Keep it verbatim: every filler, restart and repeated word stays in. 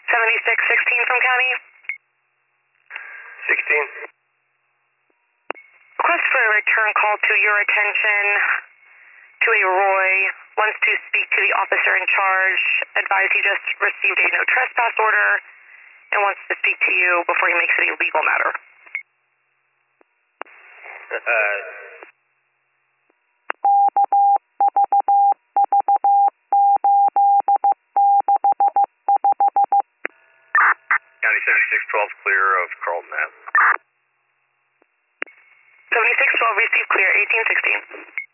seventy-six sixteen from county. sixteen. Request for a return call to your attention. To a Roy, wants to speak to the officer in charge. Advise he just received a no trespass order and wants to speak to you before he makes any legal matter. Uh, County seventy-six twelve clear of Carlton Ave. seventy-six twelve received clear, eighteen sixteen.